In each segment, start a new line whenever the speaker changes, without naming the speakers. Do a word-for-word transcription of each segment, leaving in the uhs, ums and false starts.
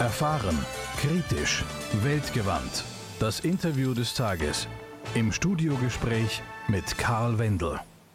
Erfahren, kritisch, weltgewandt. Das Interview des Tages im Studiogespräch mit Karl Wendel.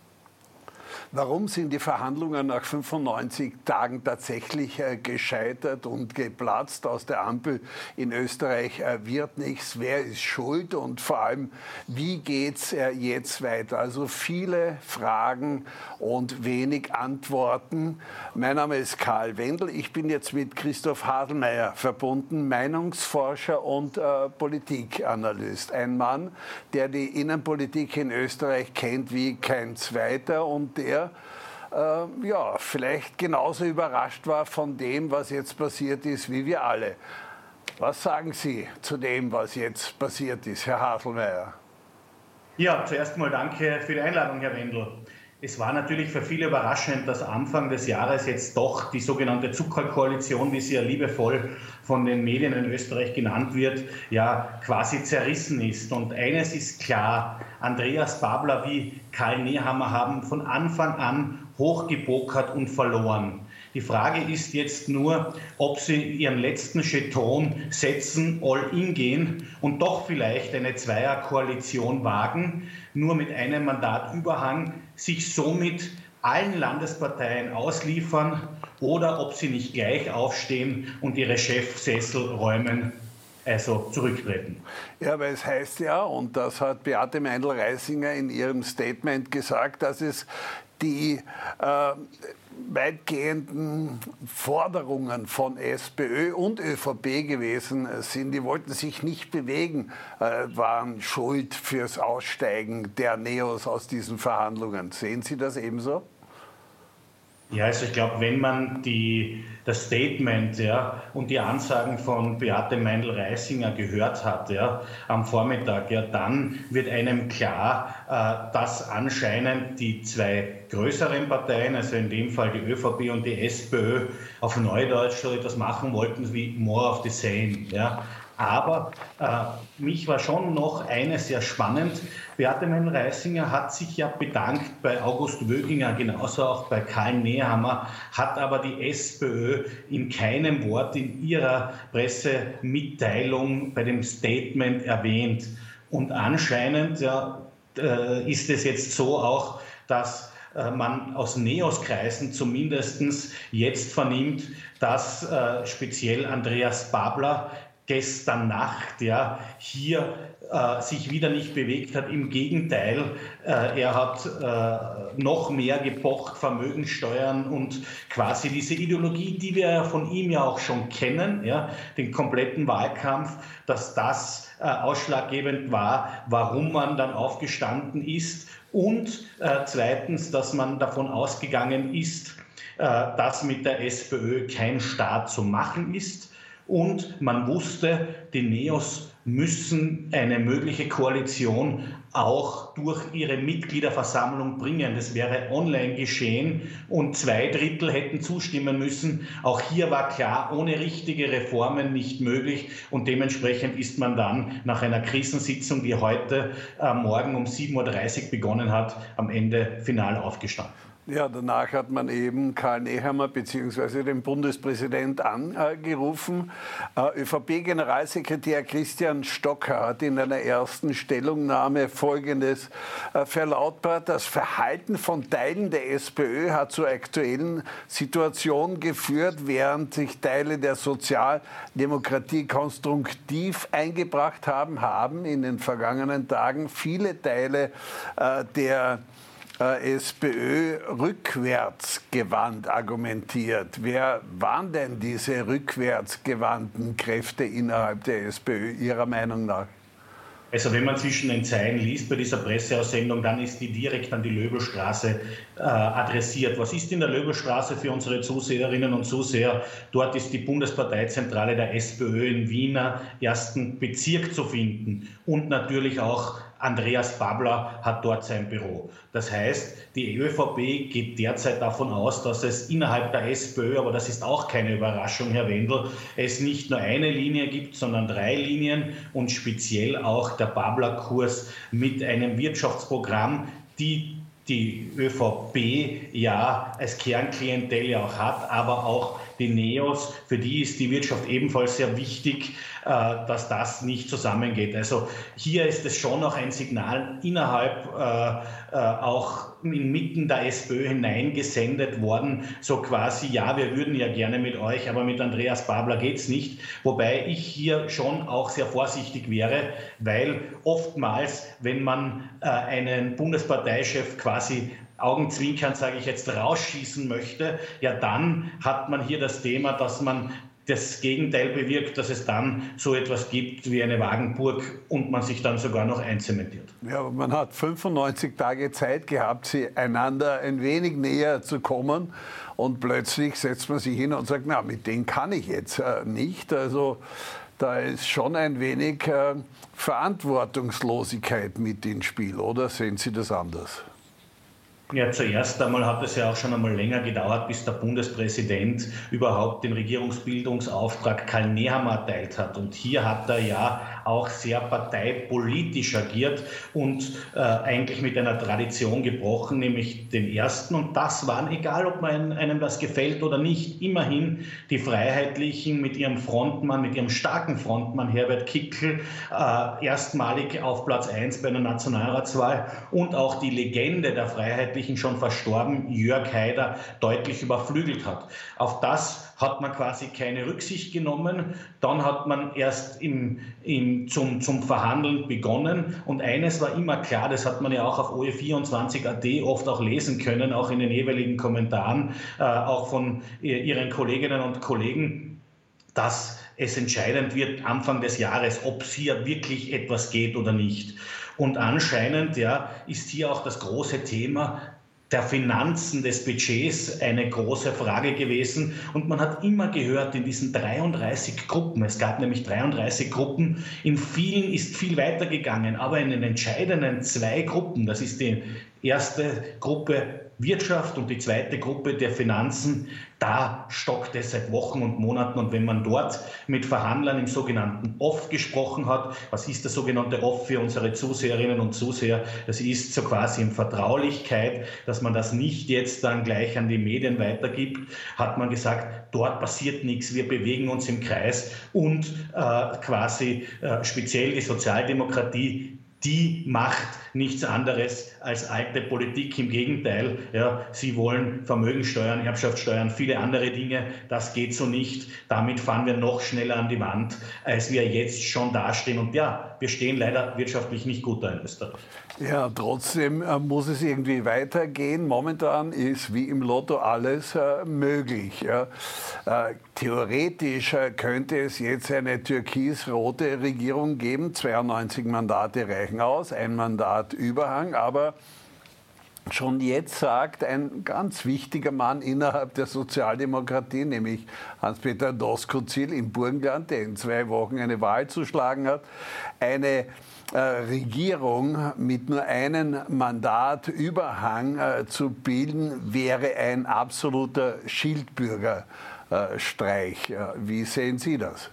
Warum sind die Verhandlungen nach fünfundneunzig Tagen tatsächlich äh, gescheitert und geplatzt? Aus der Ampel in Österreich äh, wird nichts. Wer ist schuld? Und vor allem, wie geht es äh, jetzt weiter? Also viele Fragen und wenig Antworten. Mein Name ist Karl Wendel. Ich bin jetzt mit Christoph Haselmeier verbunden, Meinungsforscher und äh, Politikanalyst. Ein Mann, der die Innenpolitik in Österreich kennt wie kein zweiter und der äh, ja, vielleicht genauso überrascht war von dem, was jetzt passiert ist, wie wir alle. Was sagen Sie zu dem, was jetzt passiert ist, Herr Haselmeier?
Ja, zuerst mal danke für die Einladung, Herr Wendel. Es war natürlich für viele überraschend, dass Anfang des Jahres jetzt doch die sogenannte Zuckerkoalition, wie sie ja liebevoll von den Medien in Österreich genannt wird, ja quasi zerrissen ist. Und eines ist klar, Andreas Babler wie Karl Nehammer haben von Anfang an hochgepokert und verloren. Die Frage ist jetzt nur, ob sie ihren letzten Jeton setzen, all in gehen und doch vielleicht eine Zweierkoalition wagen, nur mit einem Mandatüberhang, sich somit allen Landesparteien ausliefern oder ob sie nicht gleich aufstehen und ihre Chefsessel räumen, also zurücktreten.
Ja, aber es heißt ja, und das hat Beate Meindl-Reisinger in ihrem Statement gesagt, dass es die äh, weitgehenden Forderungen von SPÖ und ÖVP gewesen sind. Die wollten sich nicht bewegen, äh, waren schuld fürs Aussteigen der Neos aus diesen Verhandlungen. Sehen Sie das ebenso?
Ja, also ich glaube, wenn man die, das Statement ja, und die Ansagen von Beate Meindl-Reisinger gehört hat ja, am Vormittag, ja, dann wird einem klar, äh, dass anscheinend die zwei größeren Parteien, also in dem Fall die ÖVP und die SPÖ, auf Neudeutsch so etwas machen wollten wie more of the same. Ja. Aber äh, mich war schon noch eines sehr spannend. Beate Meindl-Reisinger hat sich ja bedankt bei August Wöginger, genauso auch bei Karl Nehammer, hat aber die SPÖ in keinem Wort in ihrer Pressemitteilung bei dem Statement erwähnt. Und anscheinend ja, äh, ist es jetzt so auch, dass äh, man aus Neos-Kreisen zumindest jetzt vernimmt, dass äh, speziell Andreas Babler gestern Nacht ja, hier äh, sich wieder nicht bewegt hat. Im Gegenteil, äh, er hat äh, noch mehr gepocht, Vermögensteuern und quasi diese Ideologie, die wir von ihm ja auch schon kennen, ja, den kompletten Wahlkampf, dass das äh, ausschlaggebend war, warum man dann aufgestanden ist und äh, zweitens, dass man davon ausgegangen ist, äh, dass mit der SPÖ kein Staat zu machen ist. Und man wusste, die Neos müssen eine mögliche Koalition auch durch ihre Mitgliederversammlung bringen. Das wäre online geschehen und zwei Drittel hätten zustimmen müssen. Auch hier war klar, ohne richtige Reformen nicht möglich. Und dementsprechend ist man dann nach einer Krisensitzung, die heute äh, morgen um sieben Uhr dreißig begonnen hat, am Ende final aufgestanden.
Ja, danach hat man eben Karl Nehammer bzw. den Bundespräsident angerufen. ÖVP-Generalsekretär Christian Stocker hat in einer ersten Stellungnahme Folgendes verlautbart: Das Verhalten von Teilen der SPÖ hat zur aktuellen Situation geführt, während sich Teile der Sozialdemokratie konstruktiv eingebracht haben, haben in den vergangenen Tagen viele Teile der SPÖ rückwärtsgewandt argumentiert. Wer waren denn diese rückwärtsgewandten Kräfte innerhalb der SPÖ Ihrer Meinung nach?
Also wenn man zwischen den Zeilen liest bei dieser Presseaussendung, dann ist die direkt an die Löbelstraße äh, adressiert. Was ist in der Löbelstraße für unsere Zuseherinnen und Zuseher? Dort ist die Bundesparteizentrale der SPÖ im Wiener ersten Bezirk zu finden und natürlich auch Andreas Babler hat dort sein Büro. Das heißt, die ÖVP geht derzeit davon aus, dass es innerhalb der SPÖ, aber das ist auch keine Überraschung, Herr Wendel, es nicht nur eine Linie gibt, sondern drei Linien und speziell auch der Babler-Kurs mit einem Wirtschaftsprogramm, die die ÖVP ja als Kernklientel ja auch hat, aber auch die Neos, für die ist die Wirtschaft ebenfalls sehr wichtig, äh, dass das nicht zusammengeht. Also hier ist es schon noch ein Signal innerhalb äh, äh, auch inmitten der SPÖ hineingesendet worden, so quasi, ja, wir würden ja gerne mit euch, aber mit Andreas Babler geht's nicht. Wobei ich hier schon auch sehr vorsichtig wäre, weil oftmals, wenn man äh, einen Bundesparteichef quasi augenzwinkernd, sage ich jetzt, rausschießen möchte, ja, dann hat man hier das Thema, dass man das Gegenteil bewirkt, dass es dann so etwas gibt wie eine Wagenburg und man sich dann sogar noch einzementiert.
Ja, aber man hat fünfundneunzig Tage Zeit gehabt, sie einander ein wenig näher zu kommen und plötzlich setzt man sich hin und sagt, na, mit denen kann ich jetzt äh, nicht. Also da ist schon ein wenig äh, Verantwortungslosigkeit mit ins Spiel, oder sehen Sie das anders?
Ja, zuerst einmal hat es ja auch schon einmal länger gedauert, bis der Bundespräsident überhaupt den Regierungsbildungsauftrag Karl Nehammer erteilt hat. Und hier hat er ja auch sehr parteipolitisch agiert und äh, eigentlich mit einer Tradition gebrochen, nämlich den ersten. Und das waren, egal ob man einem das gefällt oder nicht, immerhin die Freiheitlichen mit ihrem Frontmann, mit ihrem starken Frontmann Herbert Kickl, äh, erstmalig auf Platz eins bei einer Nationalratswahl und auch die Legende der Freiheitlichen, schon verstorben, Jörg Haider, deutlich überflügelt hat. Auf das hat man quasi keine Rücksicht genommen. Dann hat man erst im, im, zum, zum Verhandeln begonnen. Und eines war immer klar, das hat man ja auch auf O E vierundzwanzig Punkt A T oft auch lesen können, auch in den jeweiligen Kommentaren, äh, auch von ihren Kolleginnen und Kollegen, dass es entscheidend wird Anfang des Jahres, ob es hier wirklich etwas geht oder nicht. Und anscheinend ja, ist hier auch das große Thema der Finanzen des Budgets eine große Frage gewesen. Und man hat immer gehört, in diesen dreiunddreißig Gruppen, es gab nämlich dreiunddreißig Gruppen, in vielen ist viel weiter gegangen, aber in den entscheidenden zwei Gruppen, das ist die erste Gruppe Wirtschaft und die zweite Gruppe der Finanzen, da stockt es seit Wochen und Monaten. Und wenn man dort mit Verhandlern im sogenannten Off gesprochen hat, was ist der sogenannte Off für unsere Zuseherinnen und Zuseher? Das ist so quasi in Vertraulichkeit, dass man das nicht jetzt dann gleich an die Medien weitergibt, hat man gesagt, dort passiert nichts, wir bewegen uns im Kreis und äh, quasi äh, speziell die Sozialdemokratie, die macht nichts anderes als alte Politik. Im Gegenteil, ja, sie wollen Vermögensteuern, Erbschaftssteuern, viele andere Dinge. Das geht so nicht. Damit fahren wir noch schneller an die Wand, als wir jetzt schon dastehen. Und ja, wir stehen leider wirtschaftlich nicht gut da in Österreich.
Ja, trotzdem äh, muss es irgendwie weitergehen. Momentan ist wie im Lotto alles äh, möglich. Ja. Äh, theoretisch äh, könnte es jetzt eine türkis-rote Regierung geben. zweiundneunzig Mandate reichen aus, ein Mandat Überhang. Aber schon jetzt sagt ein ganz wichtiger Mann innerhalb der Sozialdemokratie, nämlich Hans-Peter Doskozil im Burgenland, der in zwei Wochen eine Wahl zu schlagen hat, eine Äh, Regierung mit nur einem Mandat Überhang äh, zu bilden, wäre ein absoluter Schildbürgerstreich. Äh, wie sehen Sie das?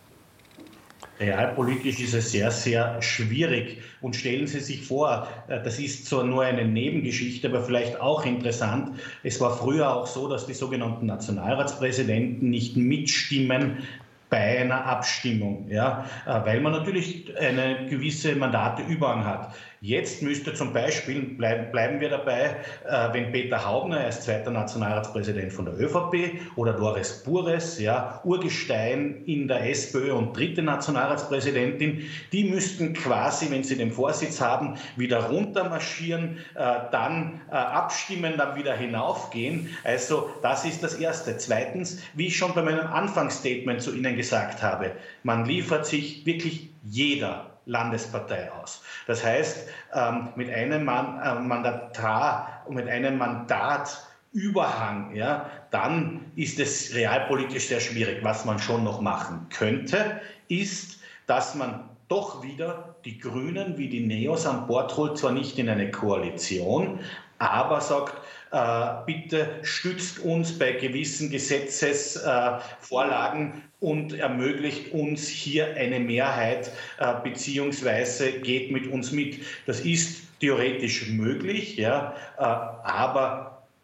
Realpolitisch ist es sehr, sehr schwierig. Und stellen Sie sich vor, das ist zwar nur eine Nebengeschichte, aber vielleicht auch interessant. Es war früher auch so, dass die sogenannten Nationalratspräsidenten nicht mitstimmen bei einer Abstimmung, ja, weil man natürlich eine gewisse Mandateüberhang hat. Jetzt müsste zum Beispiel, bleib, bleiben wir dabei, äh, wenn Peter Haubner, er ist zweiter Nationalratspräsident von der ÖVP, oder Doris Bures, ja, Urgestein in der SPÖ und dritte Nationalratspräsidentin, die müssten quasi, wenn sie den Vorsitz haben, wieder runtermarschieren, äh, dann äh, abstimmen, dann wieder hinaufgehen. Also das ist das Erste. Zweitens, wie ich schon bei meinem Anfangsstatement zu Ihnen gesagt habe, man liefert sich wirklich jeder Landespartei aus. Das heißt, ähm, mit einem Man äh, Mandatar und mit einem Mandatüberhang, ja, dann ist es realpolitisch sehr schwierig. Was man schon noch machen könnte, ist, dass man doch wieder die Grünen wie die Neos an Bord holt, zwar nicht in eine Koalition, aber sagt, äh, bitte stützt uns bei gewissen Gesetzesvorlagen äh, und ermöglicht uns hier eine Mehrheit äh, beziehungsweise geht mit uns mit. Das ist theoretisch möglich, ja, äh, aber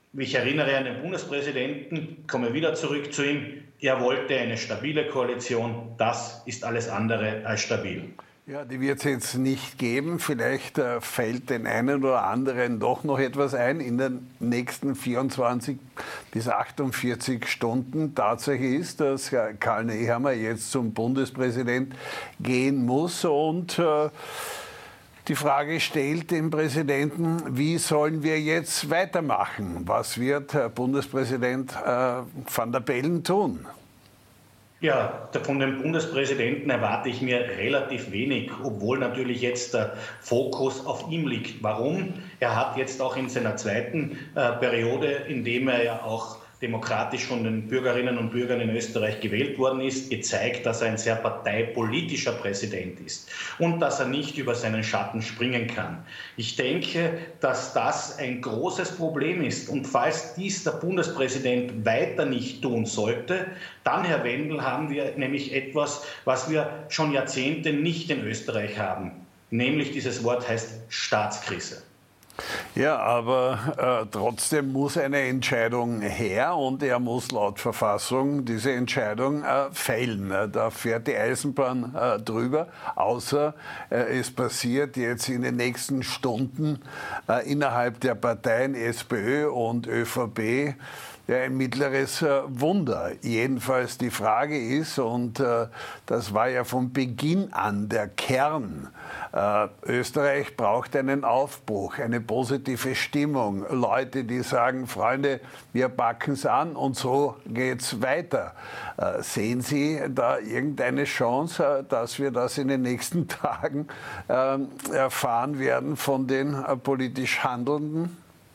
Ich erinnere an den Bundespräsidenten, komme wieder zurück zu ihm. Er wollte eine stabile Koalition. Das ist alles andere als stabil.
Ja, die wird es jetzt nicht geben. Vielleicht äh, fällt den einen oder anderen doch noch etwas ein in den nächsten vierundzwanzig bis achtundvierzig Stunden. Tatsache ist, dass Karl Nehammer jetzt zum Bundespräsident gehen muss und äh, die Frage stellt dem Präsidenten, wie sollen wir jetzt weitermachen? Was wird Herr Bundespräsident äh, Van der Bellen tun?
Ja, von dem Bundespräsidenten erwarte ich mir relativ wenig, obwohl natürlich jetzt der Fokus auf ihm liegt. Warum? Er hat jetzt auch in seiner zweiten äh, Periode, in dem er ja auch demokratisch von den Bürgerinnen und Bürgern in Österreich gewählt worden ist, gezeigt, dass er ein sehr parteipolitischer Präsident ist und dass er nicht über seinen Schatten springen kann. Ich denke, dass das ein großes Problem ist. Und falls dies der Bundespräsident weiter nicht tun sollte, dann, Herr Wendel, haben wir nämlich etwas, was wir schon Jahrzehnte nicht in Österreich haben. Nämlich dieses Wort heißt Staatskrise.
Ja, aber äh, trotzdem muss eine Entscheidung her und er muss laut Verfassung diese Entscheidung äh, fällen. Da fährt die Eisenbahn äh, drüber, außer äh, es passiert jetzt in den nächsten Stunden äh, innerhalb der Parteien SPÖ und ÖVP ja, ein mittleres äh, Wunder. Jedenfalls die Frage ist, und äh, das war ja von Beginn an der Kern, äh, Österreich braucht einen Aufbruch, eine positive Stimmung, Leute, die sagen, Freunde, wir packen es an und so geht's weiter. Äh, sehen Sie da irgendeine Chance, äh, dass wir das in den nächsten Tagen äh, erfahren werden von den äh, politisch Handelnden?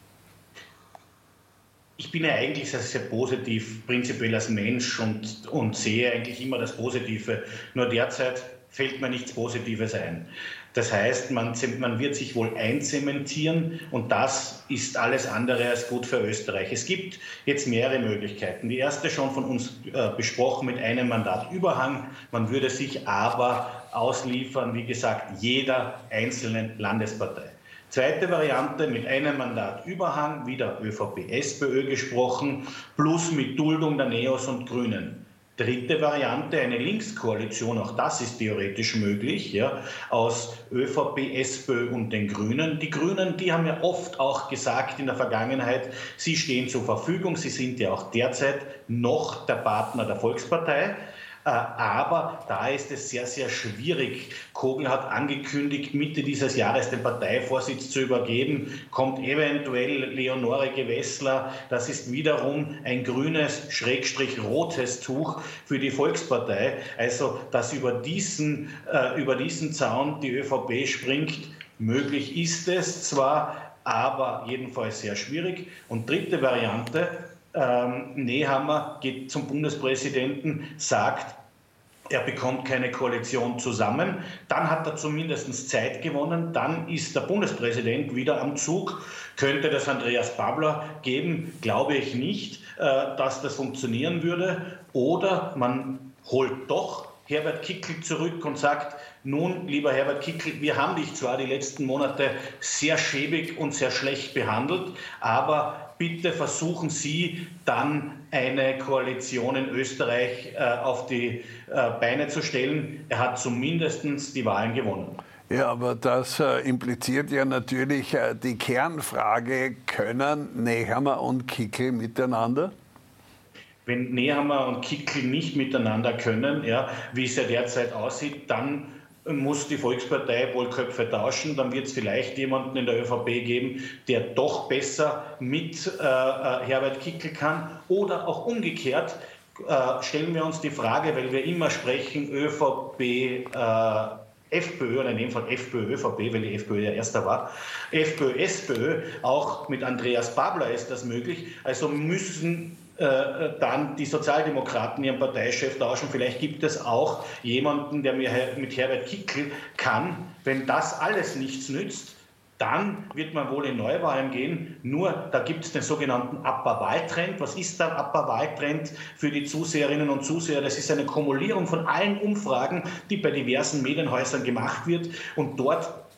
Ich bin ja eigentlich sehr, sehr positiv, prinzipiell als Mensch und, und sehe eigentlich immer das Positive. Nur derzeit fällt mir nichts Positives ein. Das heißt, man, man wird sich wohl einzementieren und das ist alles andere als gut für Österreich. Es gibt jetzt mehrere Möglichkeiten. Die erste schon von uns äh, besprochen mit einem Mandatüberhang. Man würde sich aber ausliefern, wie gesagt, jeder einzelnen Landespartei. Zweite Variante mit einem Mandatüberhang, wieder ÖVP, SPÖ gesprochen, plus mit Duldung der Neos und Grünen. Dritte Variante, eine Linkskoalition, auch das ist theoretisch möglich, ja, aus ÖVP, SPÖ und den Grünen. Die Grünen, die haben ja oft auch gesagt in der Vergangenheit, sie stehen zur Verfügung, sie sind ja auch derzeit noch der Partner der Volkspartei. Aber da ist es sehr, sehr schwierig. Kogel hat angekündigt, Mitte dieses Jahres den Parteivorsitz zu übergeben, kommt eventuell Leonore Gewessler. Das ist wiederum ein grünes, schrägstrich rotes Tuch für die Volkspartei. Also, dass über diesen, äh, über diesen Zaun die ÖVP springt, möglich ist es zwar, aber jedenfalls sehr schwierig. Und dritte Variante, Ähm, Nehammer geht zum Bundespräsidenten, sagt, er bekommt keine Koalition zusammen. Dann hat er zumindest Zeit gewonnen. Dann ist der Bundespräsident wieder am Zug. Könnte das Andreas Babler geben? Glaube ich nicht, äh, dass das funktionieren würde. Oder man holt doch Herbert Kickl zurück und sagt, nun, lieber Herbert Kickl, wir haben dich zwar die letzten Monate sehr schäbig und sehr schlecht behandelt, aber bitte versuchen Sie dann eine Koalition in Österreich äh, auf die äh, Beine zu stellen. Er hat zumindest die Wahlen gewonnen.
Ja, aber das äh, impliziert ja natürlich äh, die Kernfrage, können Nehammer und Kickl miteinander?
Wenn Nehammer und Kickl nicht miteinander können, ja, wie es ja derzeit aussieht, dann muss die Volkspartei wohl Köpfe tauschen, dann wird es vielleicht jemanden in der ÖVP geben, der doch besser mit äh, Herbert Kickl kann. Oder auch umgekehrt äh, stellen wir uns die Frage, weil wir immer sprechen ÖVP, äh, FPÖ, oder in dem Fall FPÖ, ÖVP, weil die FPÖ ja erster war, FPÖ, SPÖ, auch mit Andreas Babler ist das möglich. Also müssen Äh, dann die Sozialdemokraten ihren Parteichef tauschen. Vielleicht gibt es auch jemanden, der mit Herbert Kickl kann. Wenn das alles nichts nützt, dann wird man wohl in Neuwahlen gehen. Nur, da gibt es den sogenannten Upper-Wahltrend. Was ist der Upper-Wahltrend für die Zuseherinnen und Zuseher? Das ist eine Kumulierung von allen Umfragen, die bei diversen Medienhäusern gemacht wird. Und dort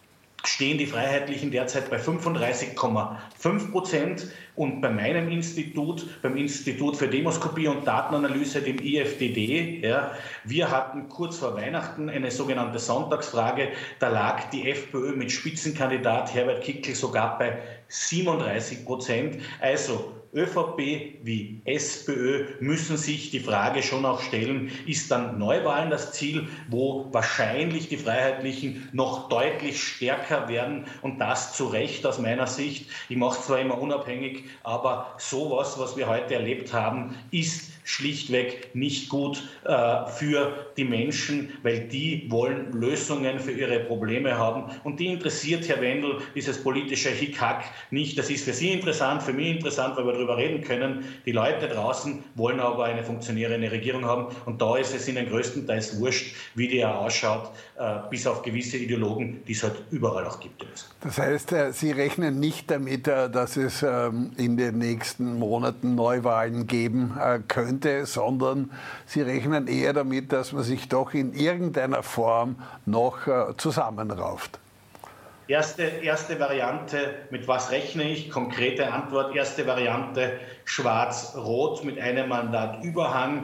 stehen die Freiheitlichen derzeit bei fünfunddreißig Komma fünf Prozent und bei meinem Institut, beim Institut für Demoskopie und Datenanalyse, dem I F D D, ja, wir hatten kurz vor Weihnachten eine sogenannte Sonntagsfrage, da lag die FPÖ mit Spitzenkandidat Herbert Kickl sogar bei siebenunddreißig Prozent. Also ÖVP wie SPÖ müssen sich die Frage schon auch stellen, ist dann Neuwahlen das Ziel, wo wahrscheinlich die Freiheitlichen noch deutlich stärker werden und das zu Recht aus meiner Sicht. Ich mache zwar immer unabhängig, aber sowas, was wir heute erlebt haben, ist schlichtweg nicht gut äh, für die Menschen, weil die wollen Lösungen für ihre Probleme haben. Und die interessiert, Herr Wendel, dieses politische Hickhack nicht. Das ist für Sie interessant, für mich interessant, weil wir darüber reden können. Die Leute draußen wollen aber eine funktionierende Regierung haben. Und da ist es ihnen größtenteils wurscht, wie die ja ausschaut, äh, bis auf gewisse Ideologen, die es halt überall auch gibt.
Das heißt, äh, Sie rechnen nicht damit, äh, dass es ähm, in den nächsten Monaten Neuwahlen geben äh, könnte, sondern Sie rechnen eher damit, dass man sich doch in irgendeiner Form noch äh, zusammenrauft.
Erste, erste Variante, mit was rechne ich? Konkrete Antwort, erste Variante, schwarz-rot mit einem Mandatüberhang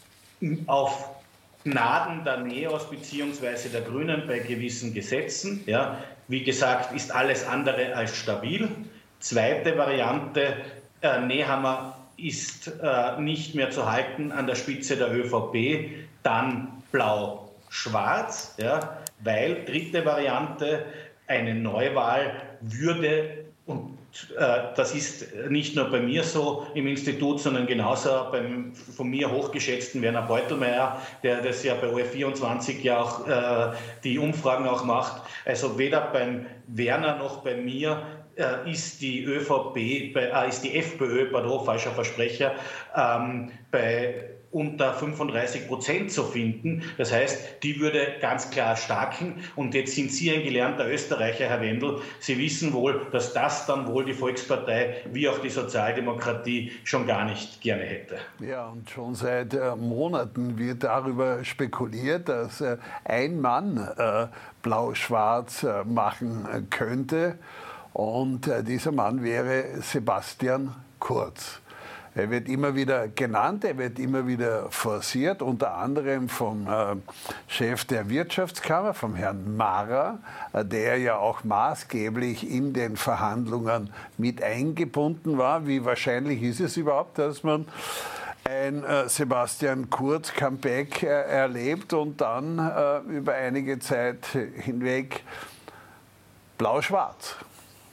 auf Gnaden der Neos bzw. der Grünen bei gewissen Gesetzen. Ja, wie gesagt, ist alles andere als stabil. Zweite Variante, äh, Nehammer ist äh, nicht mehr zu halten an der Spitze der ÖVP, dann blau-schwarz, ja, weil dritte Variante, eine Neuwahl würde, und äh, das ist nicht nur bei mir so im Institut, sondern genauso beim von mir hochgeschätzten Werner Beutelmeier, der das ja bei O F vierundzwanzig ja auch äh, die Umfragen auch macht. Also weder beim Werner noch bei mir ist die ÖVP, äh, ist die FPÖ, pardon, falscher Versprecher, ähm, bei unter fünfunddreißig Prozent zu finden. Das heißt, die würde ganz klar starken. Und jetzt sind Sie ein gelernter Österreicher, Herr Wendel. Sie wissen wohl, dass das dann wohl die Volkspartei wie auch die Sozialdemokratie schon gar nicht gerne hätte.
Ja, und schon seit äh, Monaten wird darüber spekuliert, dass äh, ein Mann äh, blau-schwarz äh, machen äh, könnte. Und äh, dieser Mann wäre Sebastian Kurz. Er wird immer wieder genannt, er wird immer wieder forciert, unter anderem vom äh, Chef der Wirtschaftskammer, vom Herrn Mara, äh, der ja auch maßgeblich in den Verhandlungen mit eingebunden war. Wie wahrscheinlich ist es überhaupt, dass man ein äh, Sebastian Kurz Comeback äh, erlebt und dann äh, über einige Zeit hinweg blau-schwarz?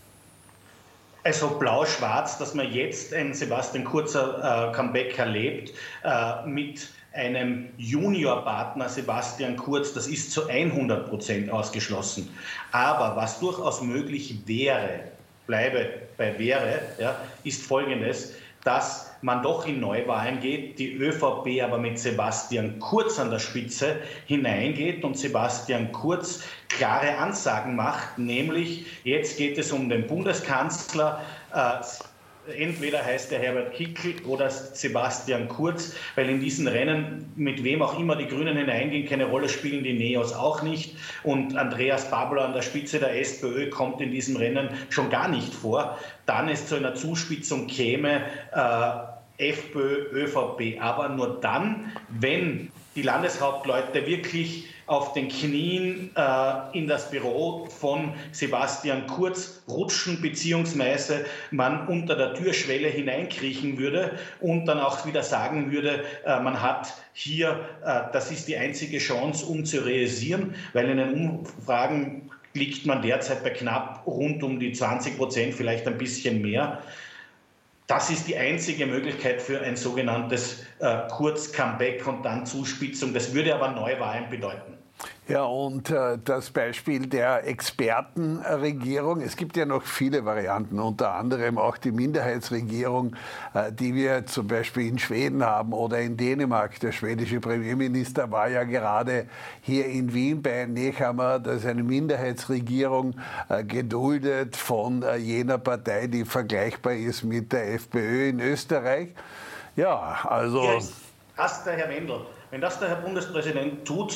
Also blau-schwarz, dass man jetzt ein Sebastian Kurzer äh, Comeback erlebt äh, mit einem Juniorpartner Sebastian Kurz, das ist zu hundert Prozent ausgeschlossen. Aber was durchaus möglich wäre, bleibe bei wäre, ja, ist Folgendes, dass man doch in Neuwahlen geht, die ÖVP aber mit Sebastian Kurz an der Spitze hineingeht und Sebastian Kurz klare Ansagen macht, nämlich jetzt geht es um den Bundeskanzler, äh, entweder heißt der Herbert Kickl oder Sebastian Kurz, weil in diesen Rennen, mit wem auch immer die Grünen hineingehen, keine Rolle spielen die Neos auch nicht und Andreas Babler an der Spitze der SPÖ kommt in diesem Rennen schon gar nicht vor, dann es zu einer Zuspitzung käme, äh, FPÖ, ÖVP, aber nur dann, wenn die Landeshauptleute wirklich auf den Knien äh, in das Büro von Sebastian Kurz rutschen, beziehungsweise man unter der Türschwelle hineinkriechen würde und dann auch wieder sagen würde, äh, man hat hier, äh, das ist die einzige Chance, um zu realisieren, weil in den Umfragen liegt man derzeit bei knapp rund um die zwanzig Prozent, vielleicht ein bisschen mehr. Das ist die einzige Möglichkeit für ein sogenanntes äh, Kurz-Comeback und dann Zuspitzung. Das würde aber Neuwahlen bedeuten.
Ja, und äh, das Beispiel der Expertenregierung. Es gibt ja noch viele Varianten, unter anderem auch die Minderheitsregierung, äh, die wir zum Beispiel in Schweden haben oder in Dänemark. Der schwedische Premierminister war ja gerade hier in Wien bei Nehammer. Das ist eine Minderheitsregierung, äh, geduldet von äh, jener Partei, die vergleichbar ist mit der FPÖ in Österreich. Ja, also...
Ja, das der Herr Wendel. Wenn das der Herr Bundespräsident tut,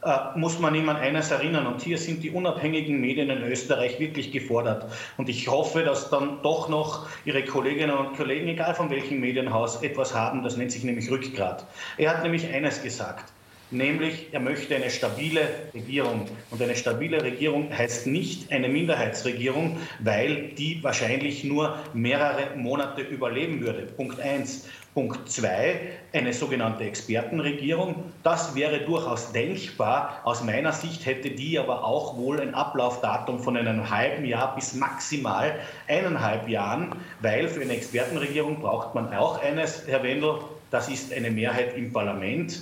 äh, muss man ihm an eines erinnern. Und hier sind die unabhängigen Medien in Österreich wirklich gefordert. Und ich hoffe, dass dann doch noch Ihre Kolleginnen und Kollegen, egal von welchem Medienhaus, etwas haben, das nennt sich nämlich Rückgrat. Er hat nämlich eines gesagt. Nämlich, er möchte eine stabile Regierung. Und eine stabile Regierung heißt nicht eine Minderheitsregierung, weil die wahrscheinlich nur mehrere Monate überleben würde. Punkt eins. Punkt zwei, eine sogenannte Expertenregierung. Das wäre durchaus denkbar. Aus meiner Sicht hätte die aber auch wohl ein Ablaufdatum von einem halben Jahr bis maximal eineinhalb Jahren, weil für eine Expertenregierung braucht man auch eines, Herr Wendel, das ist eine Mehrheit im Parlament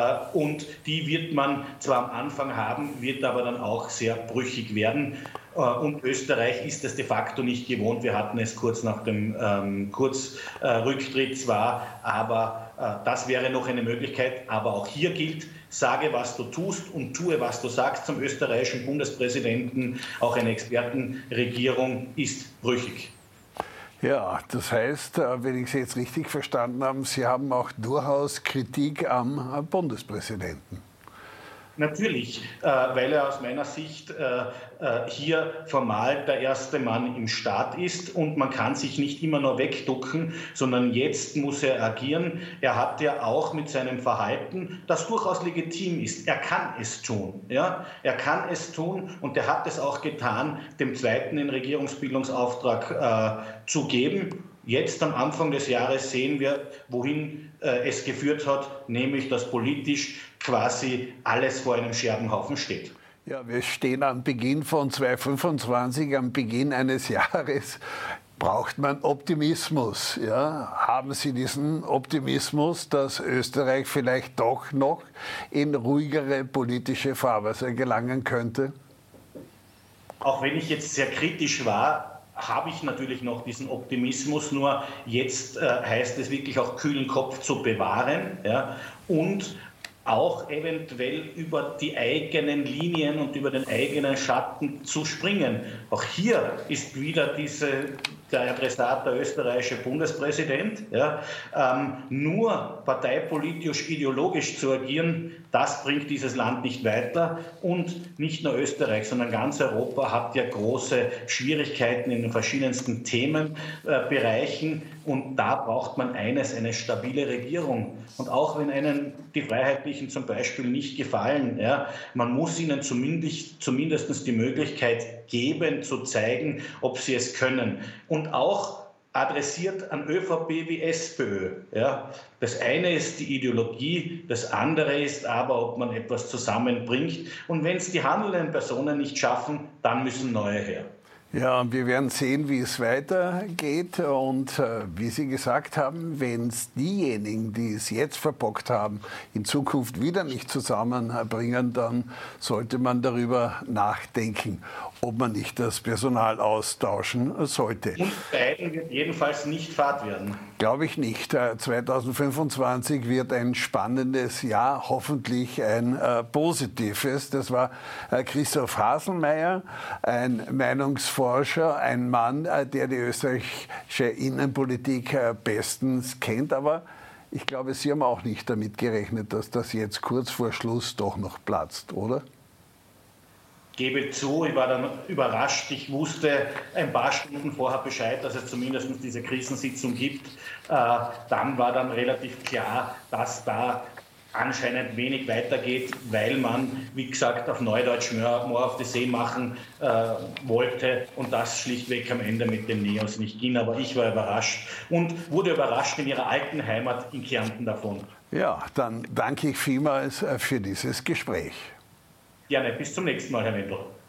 und die wird man zwar am Anfang haben, wird aber dann auch sehr brüchig werden. Und Österreich ist es de facto nicht gewohnt. Wir hatten es kurz nach dem ähm, Kurzrücktritt äh, zwar, aber äh, das wäre noch eine Möglichkeit. Aber auch hier gilt, sage, was du tust und tue, was du sagst zum österreichischen Bundespräsidenten. Auch eine Expertenregierung ist brüchig.
Ja, das heißt, wenn ich Sie jetzt richtig verstanden habe, Sie haben auch durchaus Kritik am Bundespräsidenten.
Natürlich, äh, weil er aus meiner Sicht äh, äh, hier formal der erste Mann im Staat ist und man kann sich nicht immer nur wegducken, sondern jetzt muss er agieren. Er hat ja auch mit seinem Verhalten, das durchaus legitim ist, er kann es tun. Ja? Er kann es tun und er hat es auch getan, dem Zweiten den Regierungsbildungsauftrag äh, zu geben. Jetzt am Anfang des Jahres sehen wir, wohin äh, es geführt hat, nämlich dass politisch quasi alles vor einem Scherbenhaufen steht.
Ja, wir stehen am Beginn von zweitausendfünfundzwanzig, am Beginn eines Jahres. Braucht man Optimismus? Ja? Haben Sie diesen Optimismus, dass Österreich vielleicht doch noch in ruhigere politische Fahrwasser gelangen könnte?
Auch wenn ich jetzt sehr kritisch war, habe ich natürlich noch diesen Optimismus, nur jetzt äh, heißt es wirklich auch kühlen Kopf zu bewahren, ja, und auch eventuell über die eigenen Linien und über den eigenen Schatten zu springen. Auch hier ist wieder diese, der Adressat der österreichische Bundespräsident. Ja, ähm, nur parteipolitisch, ideologisch zu agieren, das bringt dieses Land nicht weiter. Und nicht nur Österreich, sondern ganz Europa hat ja große Schwierigkeiten in den verschiedensten Themenbereichen. Und da braucht man eines, eine stabile Regierung. Und auch wenn einen die Freiheitlichen zum Beispiel nicht gefallen, ja, man muss ihnen zumindest, zumindest die Möglichkeit geben, zu zeigen, ob sie es können. Und auch adressiert an ÖVP wie SPÖ. Ja. Das eine ist die Ideologie, das andere ist aber, ob man etwas zusammenbringt. Und wenn es die handelnden Personen nicht schaffen, dann müssen neue her.
Ja, wir werden sehen, wie es weitergeht. Und äh, wie Sie gesagt haben, wenn es diejenigen, die es jetzt verbockt haben, in Zukunft wieder nicht zusammenbringen, dann sollte man darüber nachdenken, ob man nicht das Personal austauschen sollte.
Und beiden wird jedenfalls nicht Fahrt werden.
Glaube ich nicht. zweitausendfünfundzwanzig wird ein spannendes Jahr, hoffentlich ein äh, positives. Das war äh, Christoph Haselmeier, ein Meinungsforscher, ein Mann, äh, der die österreichische Innenpolitik äh, bestens kennt. Aber ich glaube, Sie haben auch nicht damit gerechnet, dass das jetzt kurz vor Schluss doch noch platzt, oder?
Gebe zu, ich war dann überrascht. Ich wusste ein paar Stunden vorher Bescheid, dass es zumindest diese Krisensitzung gibt. Äh, dann war dann relativ klar, dass da anscheinend wenig weitergeht, weil man, wie gesagt, auf Neudeutsch mehr, mehr auf die See machen äh, wollte und das schlichtweg am Ende mit den Neos nicht ging. Aber ich war überrascht und wurde überrascht in ihrer alten Heimat in Kärnten davon.
Ja, dann danke ich vielmals für dieses Gespräch.
Gerne, bis zum nächsten Mal, Herr Wendel.